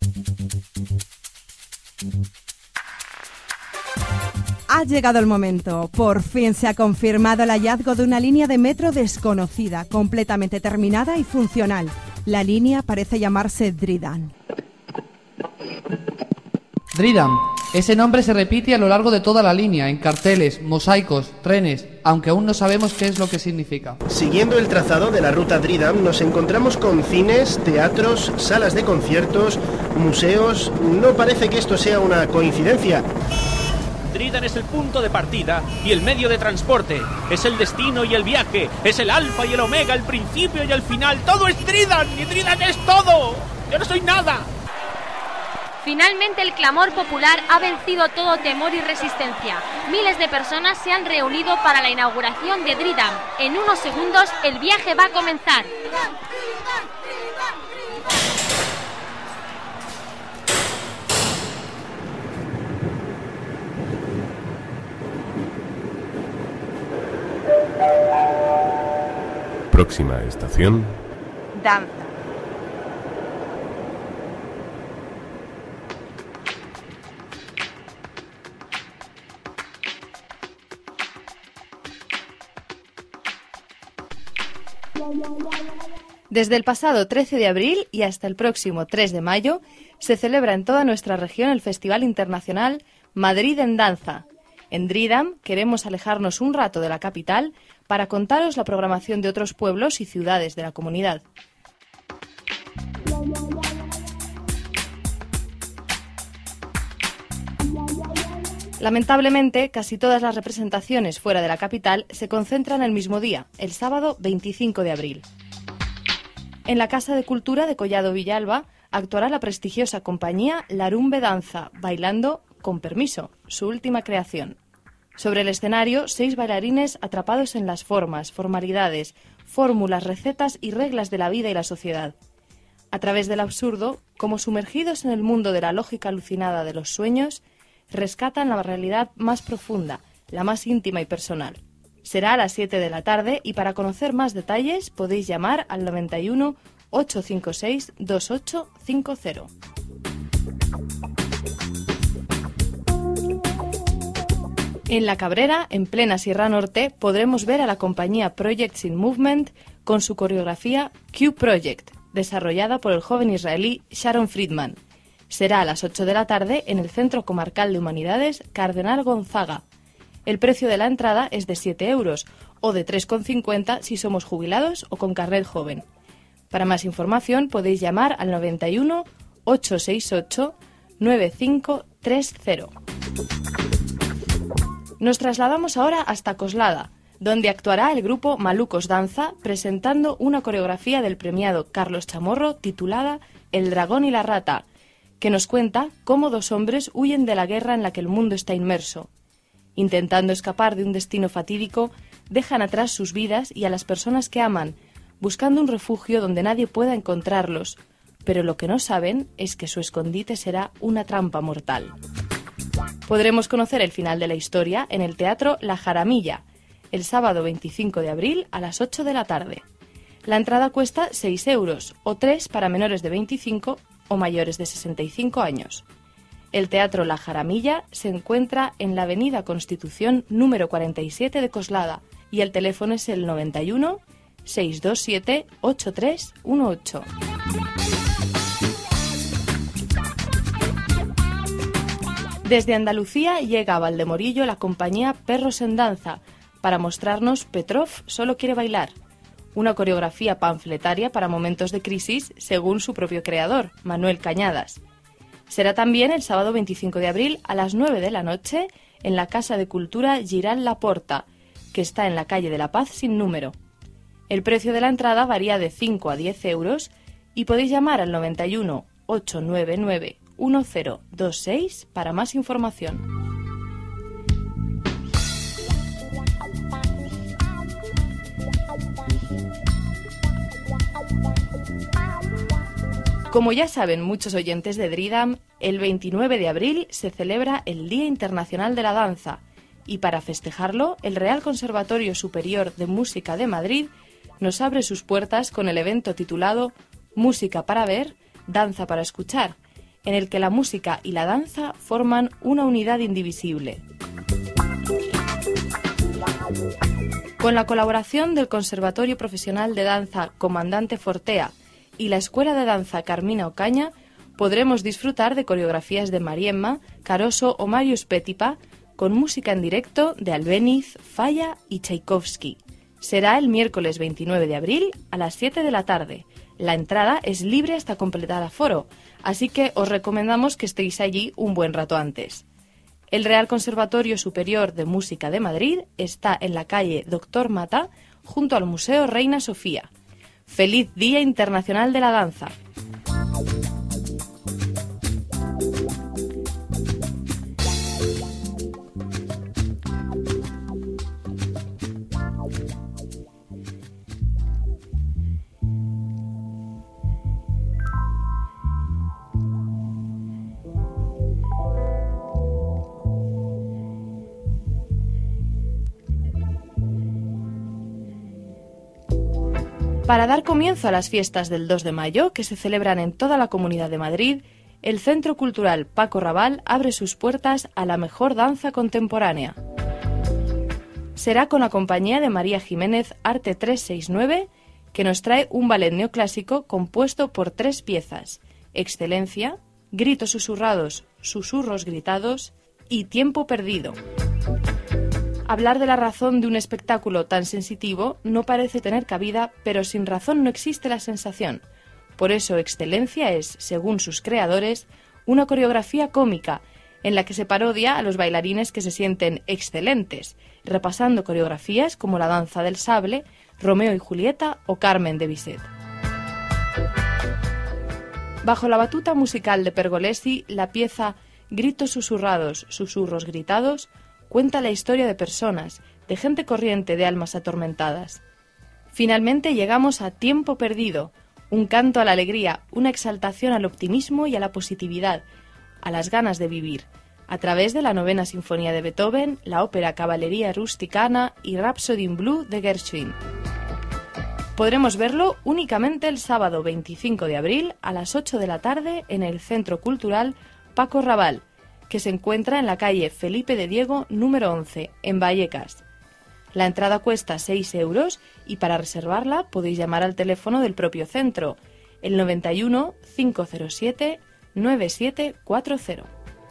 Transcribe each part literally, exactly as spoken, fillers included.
Ha llegado el momento. Por fin se ha confirmado el hallazgo de una línea de metro desconocida, completamente terminada y funcional. La línea parece llamarse Dryden. Dryden. Ese nombre se repite a lo largo de toda la línea, en carteles, mosaicos, trenes, aunque aún no sabemos qué es lo que significa. Siguiendo el trazado de la ruta Dryden, nos encontramos con cines, teatros, salas de conciertos, museos. No parece que esto sea una coincidencia. Dryden es el punto de partida y el medio de transporte. Es el destino y el viaje. Es el alfa y el omega, el principio y el final. Todo es Dryden y Dryden es todo. Yo no soy nada. Finalmente el clamor popular ha vencido todo temor y resistencia. Miles de personas se han reunido para la inauguración de Dryden. En unos segundos el viaje va a comenzar. Próxima estación: Danza. Desde el pasado trece de abril y hasta el próximo tres de mayo se celebra en toda nuestra región el Festival Internacional Madrid en Danza. En Dryden queremos alejarnos un rato de la capital para contaros la programación de otros pueblos y ciudades de la comunidad. Lamentablemente, casi todas las representaciones fuera de la capital se concentran el mismo día, el sábado veinticinco de abril. En la Casa de Cultura de Collado Villalba actuará la prestigiosa compañía Larumbe Danza, bailando Con Permiso, su última creación. Sobre el escenario, seis bailarines atrapados en las formas, formalidades, fórmulas, recetas y reglas de la vida y la sociedad. A través del absurdo, como sumergidos en el mundo de la lógica alucinada de los sueños, rescatan la realidad más profunda, la más íntima y personal. Será a las siete de la tarde y para conocer más detalles podéis llamar al noventa y uno, ochocientos cincuenta y seis, veintiocho cincuenta. En La Cabrera, en plena Sierra Norte, podremos ver a la compañía Projects in Movement con su coreografía Q Project, desarrollada por el joven israelí Sharon Friedman. Será a las ocho de la tarde en el Centro Comarcal de Humanidades Cardenal Gonzaga. El precio de la entrada es de siete euros o de tres con cincuenta si somos jubilados o con carnet joven. Para más información podéis llamar al noventa y uno, ochocientos sesenta y ocho, noventa y cinco treinta. Nos trasladamos ahora hasta Coslada, donde actuará el grupo Malucos Danza presentando una coreografía del premiado Carlos Chamorro titulada El dragón y la rata, que nos cuenta cómo dos hombres huyen de la guerra en la que el mundo está inmerso. Intentando escapar de un destino fatídico, dejan atrás sus vidas y a las personas que aman, buscando un refugio donde nadie pueda encontrarlos, pero lo que no saben es que su escondite será una trampa mortal. Podremos conocer el final de la historia en el Teatro La Jaramilla, el sábado veinticinco de abril a las ocho de la tarde. La entrada cuesta seis euros o tres para menores de veinticinco o mayores de sesenta y cinco años. El Teatro La Jaramilla se encuentra en la Avenida Constitución número cuarenta y siete de Coslada y el teléfono es el noventa y uno, seiscientos veintisiete, ochenta y tres dieciocho. Desde Andalucía llega a Valdemorillo la compañía Perros en Danza para mostrarnos Petrov solo quiere bailar, una coreografía panfletaria para momentos de crisis según su propio creador, Manuel Cañadas. Será también el sábado veinticinco de abril a las nueve de la noche en la Casa de Cultura Giral La Porta, que está en la calle de la Paz sin número. El precio de la entrada varía de cinco a diez euros y podéis llamar al noventa y uno, ochocientos noventa y nueve, diez veintiséis para más información. Como ya saben muchos oyentes de Dryden, el veintinueve de abril se celebra el Día Internacional de la Danza y para festejarlo, el Real Conservatorio Superior de Música de Madrid nos abre sus puertas con el evento titulado Música para ver, danza para escuchar, en el que la música y la danza forman una unidad indivisible. Con la colaboración del Conservatorio Profesional de Danza Comandante Fortea y la Escuela de Danza Carmina Ocaña, podremos disfrutar de coreografías de Mariemma, Caroso o Marius Petipa, con música en directo de Albéniz, Falla y Tchaikovsky. Será el miércoles veintinueve de abril a las siete de la tarde. La entrada es libre hasta completar aforo, así que os recomendamos que estéis allí un buen rato antes. El Real Conservatorio Superior de Música de Madrid está en la calle Doctor Mata, junto al Museo Reina Sofía. ¡Feliz Día Internacional de la Danza! Para dar comienzo a las fiestas del dos de mayo, que se celebran en toda la Comunidad de Madrid, el Centro Cultural Paco Raval abre sus puertas a la mejor danza contemporánea. Será con la compañía de María Jiménez Arte trescientos sesenta y nueve, que nos trae un ballet neoclásico compuesto por tres piezas: Excelencia, Gritos susurrados, Susurros gritados y Tiempo perdido. Hablar de la razón de un espectáculo tan sensitivo no parece tener cabida, pero sin razón no existe la sensación. Por eso Excelencia es, según sus creadores, una coreografía cómica, en la que se parodia a los bailarines que se sienten excelentes, repasando coreografías como la danza del sable, Romeo y Julieta o Carmen de Bizet. Bajo la batuta musical de Pergolesi, la pieza Gritos susurrados, Susurros gritados cuenta la historia de personas, de gente corriente, de almas atormentadas. Finalmente llegamos a Tiempo perdido, un canto a la alegría, una exaltación al optimismo y a la positividad, a las ganas de vivir, a través de la novena sinfonía de Beethoven, la ópera Cavalleria Rusticana y Rhapsody in Blue de Gershwin. Podremos verlo únicamente el sábado veinticinco de abril a las ocho de la tarde en el Centro Cultural Paco Raval, que se encuentra en la calle Felipe de Diego número once, en Vallecas. La entrada cuesta seis euros y para reservarla podéis llamar al teléfono del propio centro, el noventa y uno, cinco cero siete, nueve siete cuatro cero.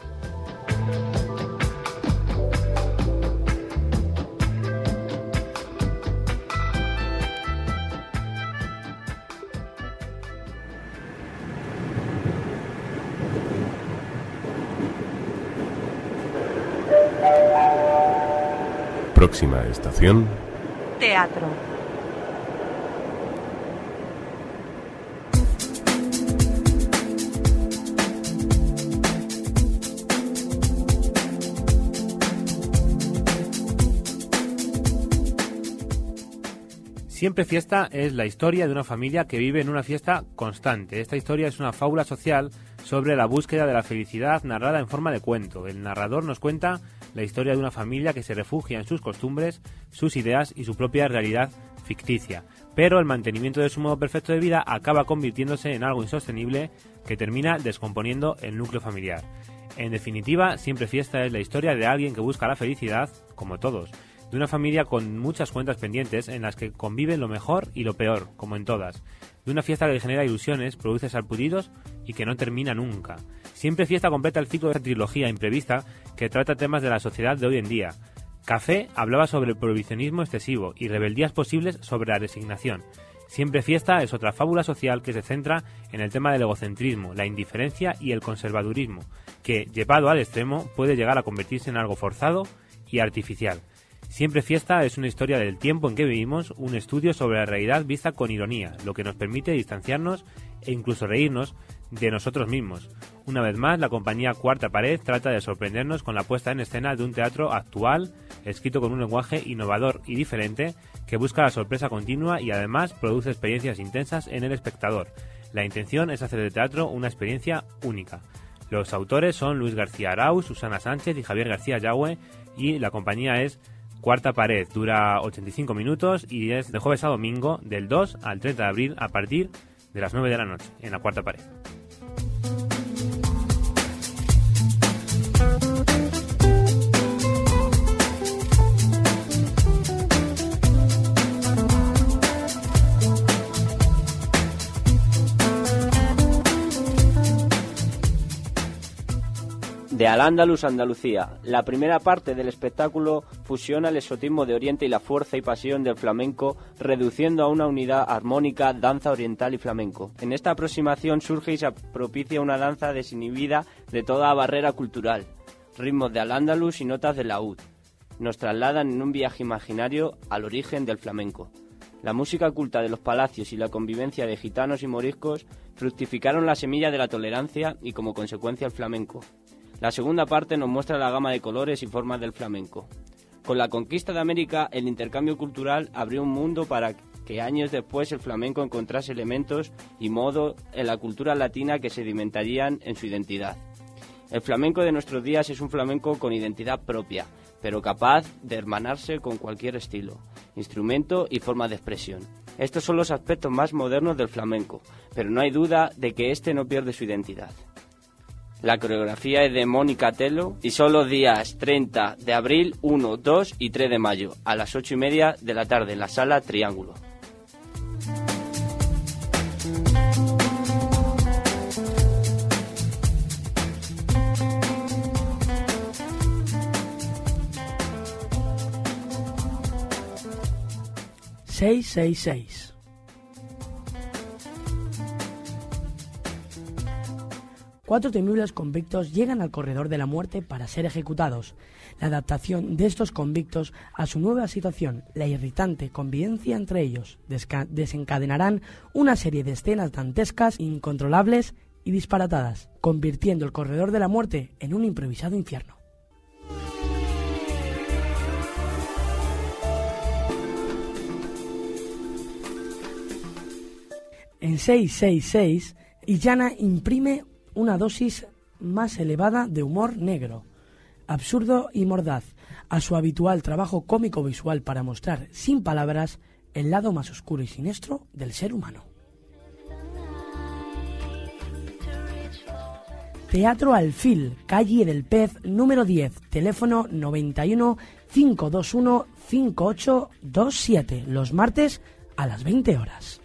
Próxima estación: Teatro. Siempre Fiesta es la historia de una familia que vive en una fiesta constante. Esta historia es una fábula social sobre la búsqueda de la felicidad narrada en forma de cuento. El narrador nos cuenta la historia de una familia que se refugia en sus costumbres, sus ideas y su propia realidad ficticia. Pero el mantenimiento de su modo perfecto de vida acaba convirtiéndose en algo insostenible que termina descomponiendo el núcleo familiar. En definitiva, Siempre Fiesta es la historia de alguien que busca la felicidad, como todos, de una familia con muchas cuentas pendientes en las que conviven lo mejor y lo peor, como en todas, de una fiesta que genera ilusiones, produce sarpullidos y que no termina nunca. Siempre Fiesta completa el ciclo de esta trilogía imprevista que trata temas de la sociedad de hoy en día. Café hablaba sobre el prohibicionismo excesivo y rebeldías posibles sobre la resignación. Siempre Fiesta es otra fábula social que se centra en el tema del egocentrismo, la indiferencia y el conservadurismo, que, llevado al extremo, puede llegar a convertirse en algo forzado y artificial. Siempre Fiesta es una historia del tiempo en que vivimos, un estudio sobre la realidad vista con ironía, lo que nos permite distanciarnos e incluso reírnos de nosotros mismos. Una vez más, la compañía Cuarta Pared trata de sorprendernos con la puesta en escena de un teatro actual, escrito con un lenguaje innovador y diferente, que busca la sorpresa continua y además produce experiencias intensas en el espectador. La intención es hacer del teatro una experiencia única. Los autores son Luis García Arauz, Susana Sánchez y Javier García Yagüe, y la compañía es Cuarta Pared. Dura ochenta y cinco minutos y es de jueves a domingo del dos al treinta de abril a partir de las nueve de la noche en la Cuarta Pared. De Al-Ándalus a Andalucía. La primera parte del espectáculo fusiona el exotismo de Oriente y la fuerza y pasión del flamenco, reduciendo a una unidad armónica danza oriental y flamenco. En esta aproximación surge y se propicia una danza desinhibida de toda barrera cultural. Ritmos de Al-Ándalus y notas de laúd nos trasladan en un viaje imaginario al origen del flamenco. La música culta de los palacios y la convivencia de gitanos y moriscos fructificaron la semilla de la tolerancia y como consecuencia el flamenco. La segunda parte nos muestra la gama de colores y formas del flamenco. Con la conquista de América, el intercambio cultural abrió un mundo para que años después el flamenco encontrase elementos y modo en la cultura latina que sedimentarían en su identidad. El flamenco de nuestros días es un flamenco con identidad propia, pero capaz de hermanarse con cualquier estilo, instrumento y forma de expresión. Estos son los aspectos más modernos del flamenco, pero no hay duda de que este no pierde su identidad. La coreografía es de Mónica Telo y son los días treinta de abril, uno, dos y tres de mayo, a las ocho y media de la tarde en la Sala Triángulo. seis seis seis. Cuatro temibles convictos llegan al corredor de la muerte para ser ejecutados. La adaptación de estos convictos a su nueva situación, la irritante convivencia entre ellos, desca- desencadenarán una serie de escenas dantescas, incontrolables y disparatadas, convirtiendo el corredor de la muerte en un improvisado infierno. En seis seis seis, Illana imprime una dosis más elevada de humor negro, absurdo y mordaz, a su habitual trabajo cómico visual para mostrar, sin palabras, el lado más oscuro y siniestro del ser humano. Teatro Alfil, calle del Pez, número diez, teléfono noventa y uno, cinco dos uno, cinco ocho dos siete, los martes a las veinte horas.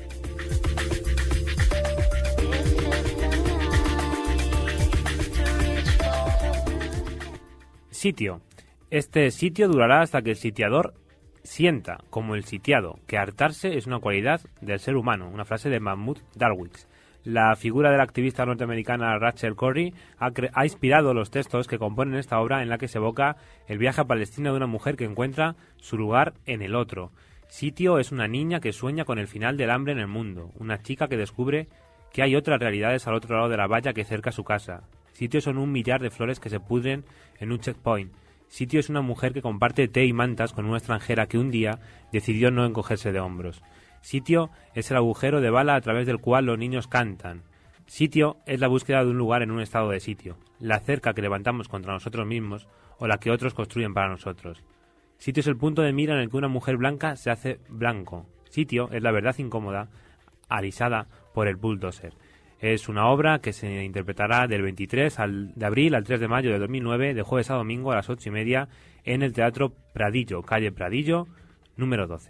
Sitio. Este sitio durará hasta que el sitiador sienta, como el sitiado, que hartarse es una cualidad del ser humano, una frase de Mahmoud Darwix. La figura de la activista norteamericana Rachel Corrie ha, cre- ha inspirado los textos que componen esta obra, en la que se evoca el viaje a Palestina de una mujer que encuentra su lugar en el otro. Sitio es una niña que sueña con el final del hambre en el mundo, una chica que descubre que hay otras realidades al otro lado de la valla que cerca su casa. Sitio son un millar de flores que se pudren en un checkpoint. Sitio es una mujer que comparte té y mantas con una extranjera que un día decidió no encogerse de hombros. Sitio es el agujero de bala a través del cual los niños cantan. Sitio es la búsqueda de un lugar en un estado de sitio, la cerca que levantamos contra nosotros mismos o la que otros construyen para nosotros. Sitio es el punto de mira en el que una mujer blanca se hace blanco. Sitio es la verdad incómoda, alisada por el bulldozer. Es una obra que se interpretará del veintitrés de abril al tres de mayo de dos mil nueve, de jueves a domingo a las ocho y media, en el Teatro Pradillo, calle Pradillo, número doce.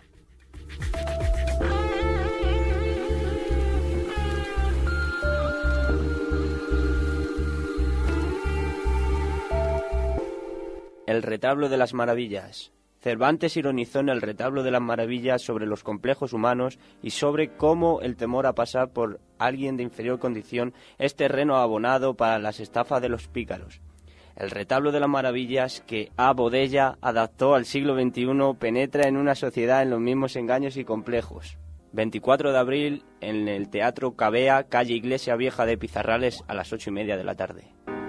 El retablo de las maravillas. Cervantes ironizó en el retablo de las maravillas sobre los complejos humanos y sobre cómo el temor a pasar por alguien de inferior condición es terreno abonado para las estafas de los pícaros. El retablo de las maravillas que A. Bodella adaptó al siglo veintiuno penetra en una sociedad en los mismos engaños y complejos. veinticuatro de abril en el Teatro Cabea, calle Iglesia Vieja de Pizarrales, a las ocho y media de la tarde.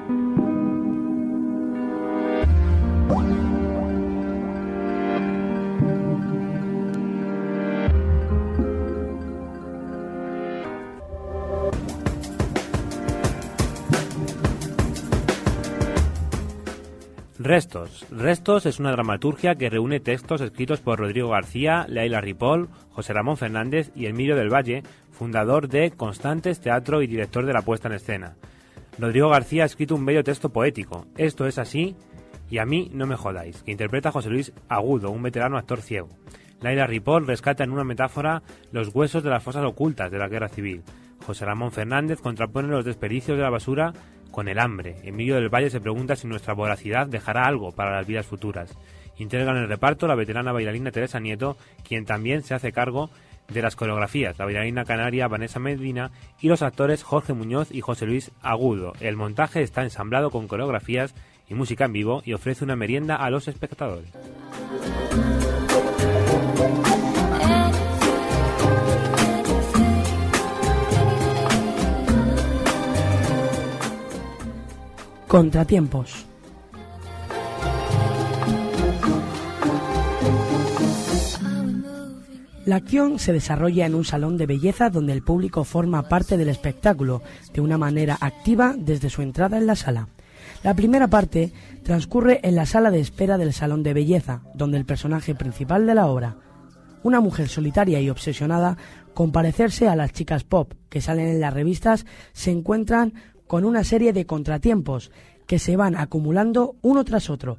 Restos. Restos es una dramaturgia que reúne textos escritos por Rodrigo García, Leila Ripoll, José Ramón Fernández y Emilio del Valle, fundador de Constantes Teatro y director de la puesta en escena. Rodrigo García ha escrito un bello texto poético, Esto es así y a mí no me jodáis, que interpreta a José Luis Agudo, un veterano actor ciego. Leila Ripoll rescata en una metáfora los huesos de las fosas ocultas de la guerra civil. José Ramón Fernández contrapone los desperdicios de la basura con el hambre. Emilio del Valle se pregunta si nuestra voracidad dejará algo para las vidas futuras. Integran el reparto la veterana bailarina Teresa Nieto, quien también se hace cargo de las coreografías, la bailarina canaria Vanessa Medina y los actores Jorge Muñoz y José Luis Agudo. El montaje está ensamblado con coreografías y música en vivo y ofrece una merienda a los espectadores. Contratiempos. La acción se desarrolla en un salón de belleza donde el público forma parte del espectáculo de una manera activa desde su entrada en la sala. La primera parte transcurre en la sala de espera del salón de belleza, donde el personaje principal de la obra, una mujer solitaria y obsesionada con parecerse a las chicas pop que salen en las revistas, se encuentran con una serie de contratiempos que se van acumulando uno tras otro.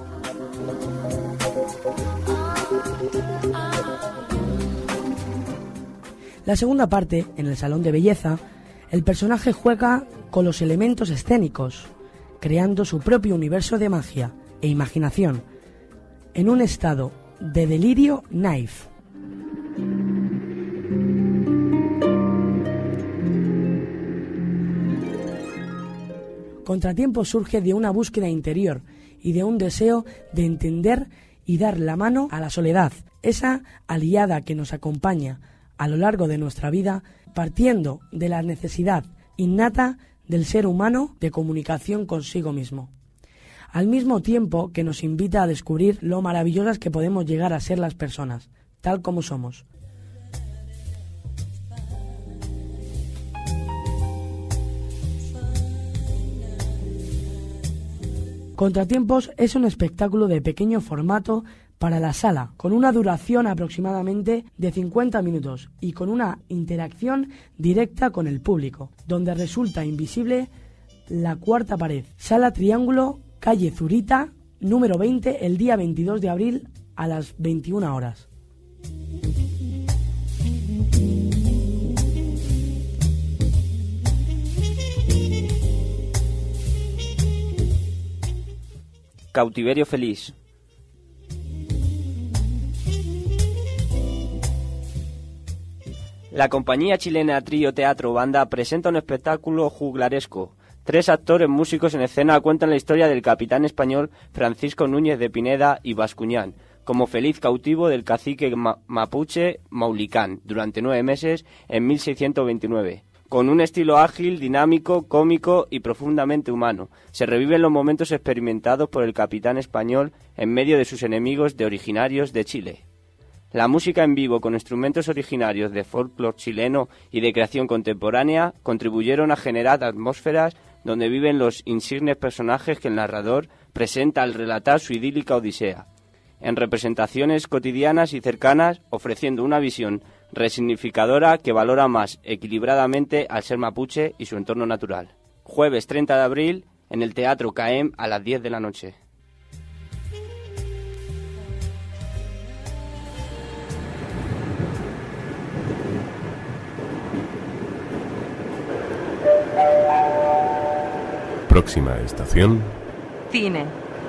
La segunda parte, en el salón de belleza, el personaje juega con los elementos escénicos, creando su propio universo de magia e imaginación, en un estado de delirio naif. Contratiempo surge de una búsqueda interior y de un deseo de entender y dar la mano a la soledad, esa aliada que nos acompaña a lo largo de nuestra vida, partiendo de la necesidad innata del ser humano de comunicación consigo mismo, al mismo tiempo que nos invita a descubrir lo maravillosas que podemos llegar a ser las personas, tal como somos. Contratiempos es un espectáculo de pequeño formato para la sala, con una duración aproximadamente de cincuenta minutos y con una interacción directa con el público, donde resulta invisible la cuarta pared. Sala Triángulo, calle Zurita, número veinte, el día veintidós de abril a las veintiuna horas. Cautiverio feliz. La compañía chilena Trío Teatro Banda presenta un espectáculo juglaresco. Tres actores músicos en escena cuentan la historia del capitán español Francisco Núñez de Pineda y Bascuñán, como feliz cautivo del cacique ma- mapuche Maulicán, durante nueve meses en mil seiscientos veintinueve. Con un estilo ágil, dinámico, cómico y profundamente humano, se reviven los momentos experimentados por el capitán español en medio de sus enemigos de originarios de Chile. La música en vivo con instrumentos originarios de folclore chileno y de creación contemporánea contribuyeron a generar atmósferas donde viven los insignes personajes que el narrador presenta al relatar su idílica odisea, en representaciones cotidianas y cercanas, ofreciendo una visión resignificadora que valora más equilibradamente al ser mapuche y su entorno natural. Jueves treinta de abril en el Teatro C A E M a las diez de la noche. Próxima estación. Cine.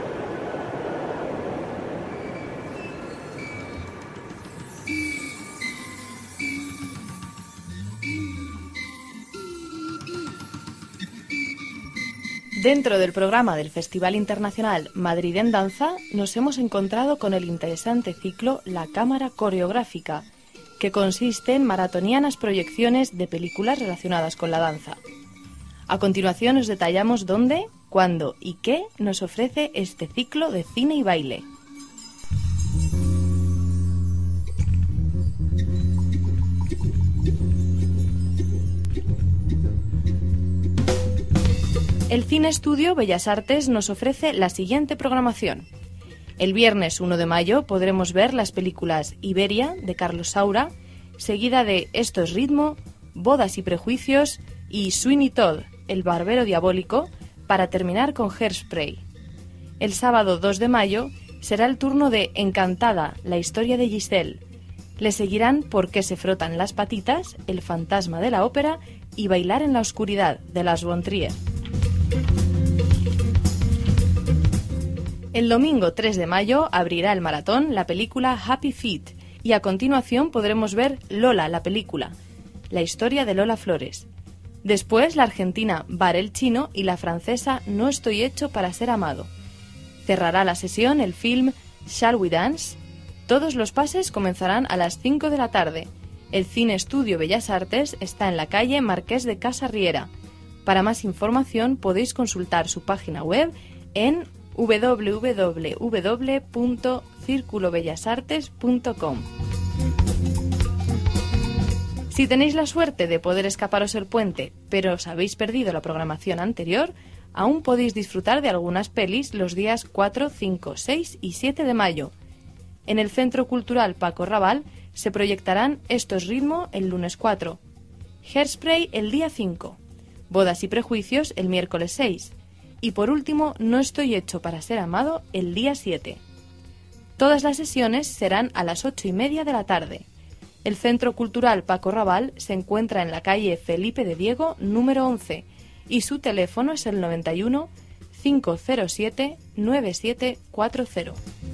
Dentro del programa del Festival Internacional Madrid en Danza, nos hemos encontrado con el interesante ciclo La Cámara Coreográfica, que consiste en maratonianas proyecciones de películas relacionadas con la danza. A continuación os detallamos dónde, cuándo y qué nos ofrece este ciclo de cine y baile. El Cine Estudio Bellas Artes nos ofrece la siguiente programación. El viernes uno de mayo podremos ver las películas Iberia, de Carlos Saura, seguida de Esto es ritmo, Bodas y prejuicios y Sweeney Todd, el barbero diabólico, para terminar con Hairspray. El sábado dos de mayo será el turno de Encantada, la historia de Giselle. Le seguirán Por qué se frotan las patitas, El fantasma de la ópera y Bailar en la oscuridad, de Lars von Trier. El domingo tres de mayo abrirá el maratón la película Happy Feet y a continuación podremos ver Lola, la película, la historia de Lola Flores. Después la argentina Bar el Chino y la francesa No estoy hecho para ser amado. Cerrará la sesión el film Shall We Dance. Todos los pases comenzarán a las cinco de la tarde. El Cine Estudio Bellas Artes está en la calle Marqués de Casa Riera. Para más información podéis consultar su página web en doble u doble u doble u punto círculo bellas artes punto com. Si tenéis la suerte de poder escaparos el puente, pero os habéis perdido la programación anterior, aún podéis disfrutar de algunas pelis los días cuatro, cinco, seis y siete de mayo. En el Centro Cultural Paco Raval se proyectarán Estos Ritmo el lunes cuatro, Hairspray el día cinco, Bodas y Prejuicios el miércoles seis y por último No estoy hecho para ser amado el día siete. Todas las sesiones serán a las ocho y media de la tarde. El Centro Cultural Paco Raval se encuentra en la calle Felipe de Diego número once y su teléfono es el noventa y uno, cinco cero siete, nueve siete cuatro cero.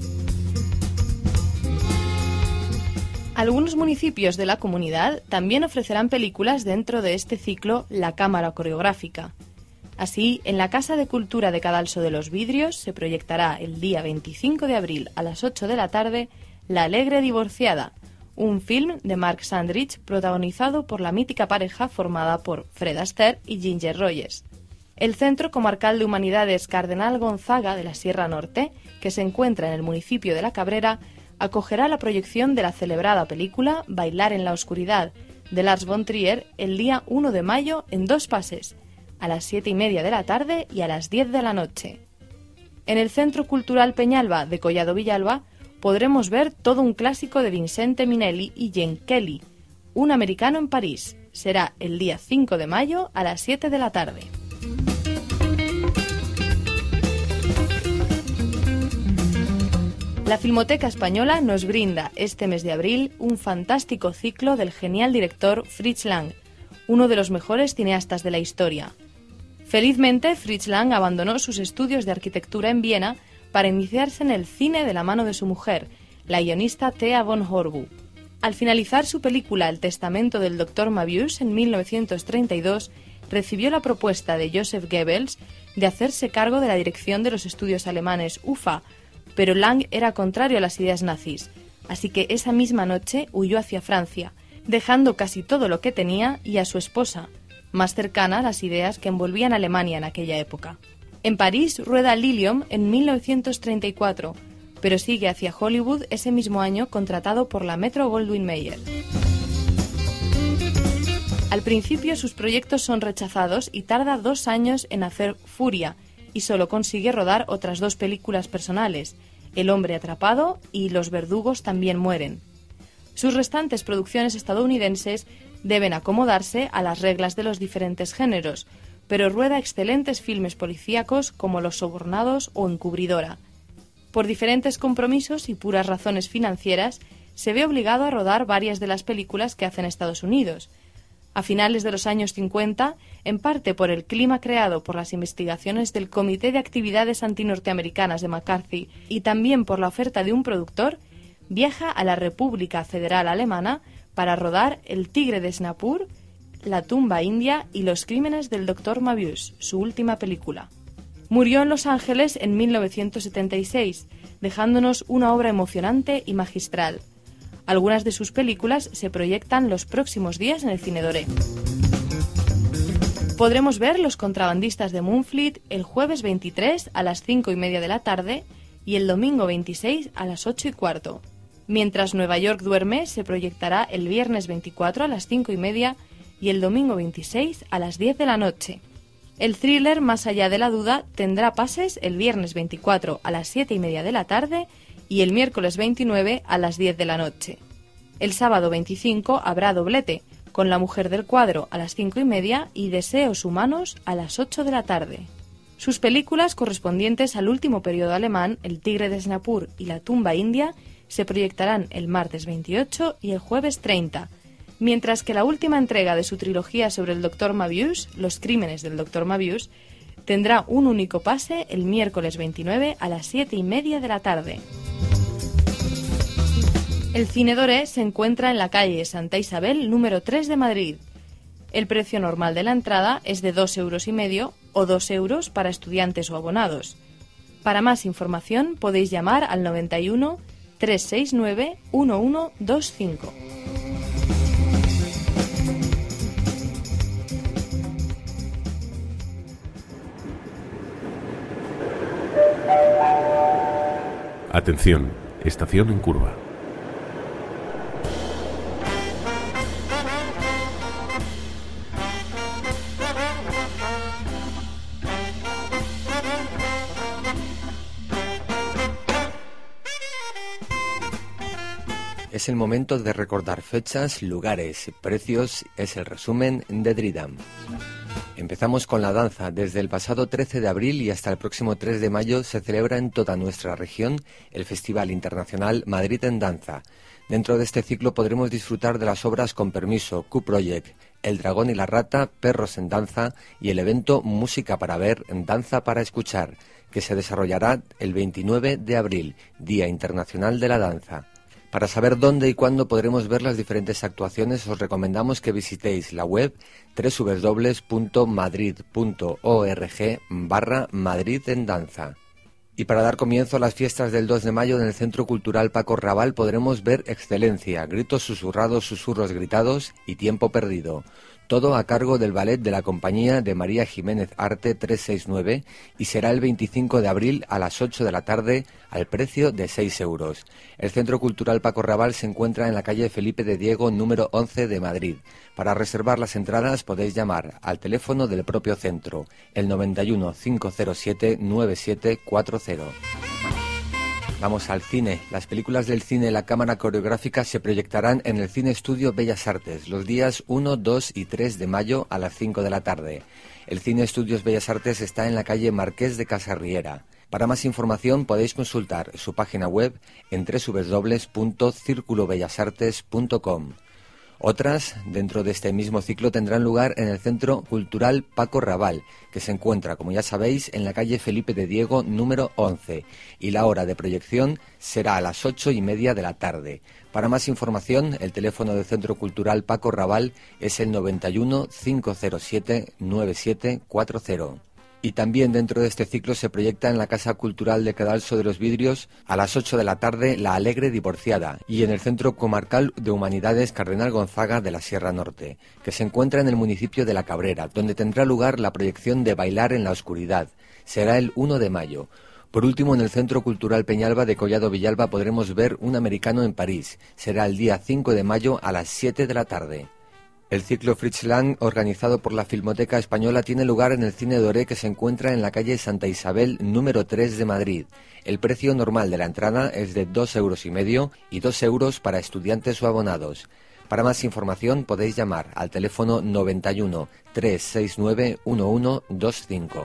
Algunos municipios de la comunidad también ofrecerán películas dentro de este ciclo La Cámara Coreográfica. Así, en la Casa de Cultura de Cadalso de los Vidrios se proyectará el día veinticinco de abril a las ocho de la tarde La Alegre Divorciada, un film de Mark Sandrich protagonizado por la mítica pareja formada por Fred Astaire y Ginger Rogers. El Centro Comarcal de Humanidades Cardenal Gonzaga de la Sierra Norte, que se encuentra en el municipio de La Cabrera, acogerá la proyección de la celebrada película Bailar en la oscuridad, de Lars von Trier, el día uno de mayo en dos pases, a las siete y media de la tarde y a las diez de la noche. En el Centro Cultural Peñalba de Collado Villalba podremos ver todo un clásico de Vincente Minnelli y Jane Kelly, Un americano en París. Será el día cinco de mayo a las siete de la tarde. La Filmoteca Española nos brinda este mes de abril un fantástico ciclo del genial director Fritz Lang, uno de los mejores cineastas de la historia. Felizmente, Fritz Lang abandonó sus estudios de arquitectura en Viena para iniciarse en el cine de la mano de su mujer, la guionista Thea von Horbu. Al finalizar su película El testamento del doctor Möbius en mil novecientos treinta y dos, recibió la propuesta de Joseph Goebbels de hacerse cargo de la dirección de los estudios alemanes U F A, pero Lang era contrario a las ideas nazis, así que esa misma noche huyó hacia Francia, dejando casi todo lo que tenía y a su esposa, más cercana a las ideas que envolvían a Alemania en aquella época. En París rueda Lilium en mil novecientos treinta y cuatro, pero sigue hacia Hollywood ese mismo año contratado por la Metro-Goldwyn-Mayer. Al principio sus proyectos son rechazados y tarda dos años en hacer Furia, y solo consigue rodar otras dos películas personales, El hombre atrapado y Los verdugos también mueren. Sus restantes producciones estadounidenses deben acomodarse a las reglas de los diferentes géneros, pero rueda excelentes filmes policíacos como Los sobornados o Encubridora. Por diferentes compromisos y puras razones financieras, se ve obligado a rodar varias de las películas que hace en Estados Unidos. A finales de los años cincuenta, en parte por el clima creado por las investigaciones del Comité de Actividades Antinorteamericanas de McCarthy y también por la oferta de un productor, viaja a la República Federal Alemana para rodar El tigre de Snapur, La tumba india y Los crímenes del doctor Möbius, su última película. Murió en Los Ángeles en mil novecientos setenta y seis, dejándonos una obra emocionante y magistral. Algunas de sus películas se proyectan los próximos días en el Cine Doré. Podremos ver Los contrabandistas de Moonfleet el jueves veintitrés a las cinco y media de la tarde y el domingo veintiséis a las ocho y cuarto. Mientras Nueva York duerme se proyectará el viernes veinticuatro a las cinco y media y el domingo veintiséis a las diez de la noche. El thriller Más allá de la duda tendrá pases el viernes veinticuatro a las siete y media de la tarde y el miércoles veintinueve a las diez de la noche. El sábado veinticinco habrá doblete, con La mujer del cuadro a las cinco y media y Deseos humanos a las ocho de la tarde. Sus películas correspondientes al último periodo alemán, El tigre de Snapur y La tumba india, se proyectarán el martes veintiocho y el jueves treinta, Mientras que la última entrega de su trilogía sobre el doctor Mabius, Los crímenes del doctor Mabius, tendrá un único pase el miércoles veintinueve a las siete y media de la tarde. El Cine Doré se encuentra en la calle Santa Isabel número tres de Madrid. El precio normal de la entrada es de dos euros y medio o dos euros para estudiantes o abonados. Para más información podéis llamar al noventa y uno, trescientos sesenta y nueve, once veinticinco. Atención, estación en curva. Es el momento de recordar fechas, lugares, precios. Es el resumen de Dridam. Empezamos con la danza. Desde el pasado trece de abril y hasta el próximo tres de mayo se celebra en toda nuestra región el Festival Internacional Madrid en Danza. Dentro de este ciclo podremos disfrutar de las obras Con Permiso, Q-Project, El Dragón y la Rata, Perros en Danza y el evento Música para Ver, Danza para Escuchar, que se desarrollará el veintinueve de abril, Día Internacional de la Danza. Para saber dónde y cuándo podremos ver las diferentes actuaciones, os recomendamos que visitéis la web doble u doble u doble u punto madrid punto org barra Madrid en Danza. Y para dar comienzo a las fiestas del dos de mayo en el Centro Cultural Paco Raval podremos ver Excelencia, Gritos susurrados, susurros gritados y Tiempo perdido. Todo a cargo del ballet de la compañía de María Jiménez Arte trescientos sesenta y nueve y será el veinticinco de abril a las ocho de la tarde al precio de seis euros. El Centro Cultural Paco Raval se encuentra en la calle Felipe de Diego número once de Madrid. Para reservar las entradas podéis llamar al teléfono del propio centro, el noventa y uno, cinco cero siete, nueve siete cuatro cero. Vamos al cine. Las películas del cine La Cámara Coreográfica se proyectarán en el Cine Estudio Bellas Artes los días uno, dos y tres de mayo a las cinco de la tarde. El Cine Estudios Bellas Artes está en la calle Marqués de Casarriera. Para más información podéis consultar su página web en doble u doble u doble u punto círculo bellas artes punto com. Otras, dentro de este mismo ciclo, tendrán lugar en el Centro Cultural Paco Raval, que se encuentra, como ya sabéis, en la calle Felipe de Diego número once, y la hora de proyección será a las ocho y media de la tarde. Para más información, el teléfono del Centro Cultural Paco Raval es el noventa y uno, cinco cero siete, nueve siete cuatro cero. Y también dentro de este ciclo se proyecta en la Casa Cultural de Cadalso de los Vidrios a las ocho de la tarde La Alegre Divorciada y en el Centro Comarcal de Humanidades Cardenal Gonzaga de la Sierra Norte, que se encuentra en el municipio de La Cabrera, donde tendrá lugar la proyección de Bailar en la Oscuridad. Será el uno de mayo. Por último, en el Centro Cultural Peñalba de Collado Villalba podremos ver Un Americano en París. Será el día cinco de mayo a las siete de la tarde. El ciclo Fritz Lang, organizado por la Filmoteca Española, tiene lugar en el Cine Doré, que se encuentra en la calle Santa Isabel número tres de Madrid. El precio normal de la entrada es de dos euros y medio y dos euros para estudiantes o abonados. Para más información podéis llamar al teléfono noventa y uno, trescientos sesenta y nueve, once veinticinco.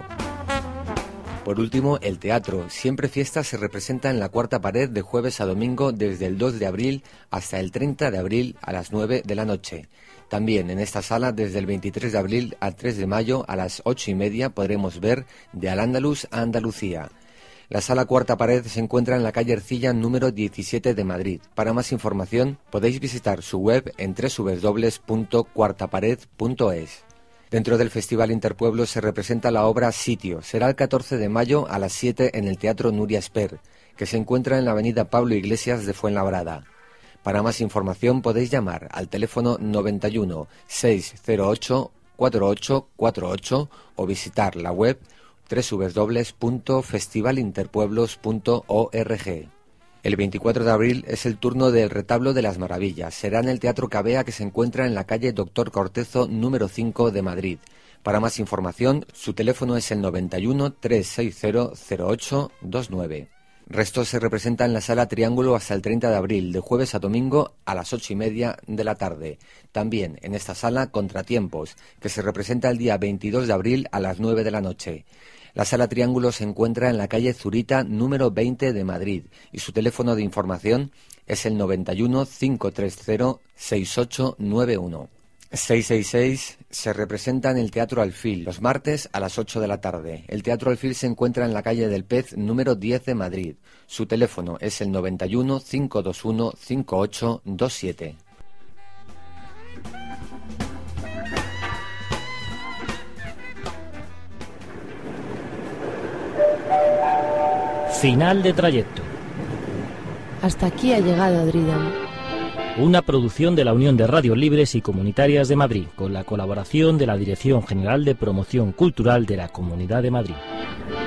Por último, el teatro. Siempre Fiesta se representa en la Cuarta Pared de jueves a domingo desde el dos de abril hasta el treinta de abril a las nueve de la noche. También en esta sala, desde el veintitrés de abril al tres de mayo a las ocho y media podremos ver De Al-Ándalus a Andalucía. La sala Cuarta Pared se encuentra en la calle Ercilla número diecisiete de Madrid. Para más información podéis visitar su web en doble u doble u doble u punto cuarta pared punto es. Dentro del Festival Interpueblo se representa la obra Sitio. Será el catorce de mayo a las siete en el Teatro Nuria Esper, que se encuentra en la avenida Pablo Iglesias de Fuenlabrada. Para más información podéis llamar al teléfono noventa y uno, seiscientos ocho, cuarenta y ocho cuarenta y ocho o visitar la web doble u doble u doble u punto festival interpueblos punto org. El veinticuatro de abril es el turno del Retablo de las Maravillas. Será en el Teatro Cavea, que se encuentra en la calle Doctor Cortezo número cinco de Madrid. Para más información, su teléfono es el noventa y uno, trescientos sesenta, cero ocho veintinueve. Resto se representa en la Sala Triángulo hasta el treinta de abril, de jueves a domingo a las ocho y media de la tarde. También en esta sala Contratiempos, que se representa el día veintidós de abril a las nueve de la noche. La Sala Triángulo se encuentra en la calle Zurita número veinte de Madrid y su teléfono de información es el noventa y uno, cinco tres cero, seis ocho nueve uno. seiscientos sesenta y seis se representa en el Teatro Alfil los martes a las ocho de la tarde. El Teatro Alfil se encuentra en la calle del Pez número diez de Madrid. Su teléfono es el noventa y uno, cinco dos uno, cinco ocho dos siete. Final de trayecto. Hasta aquí ha llegado Dridam. Una producción de la Unión de Radios Libres y Comunitarias de Madrid, con la colaboración de la Dirección General de Promoción Cultural de la Comunidad de Madrid.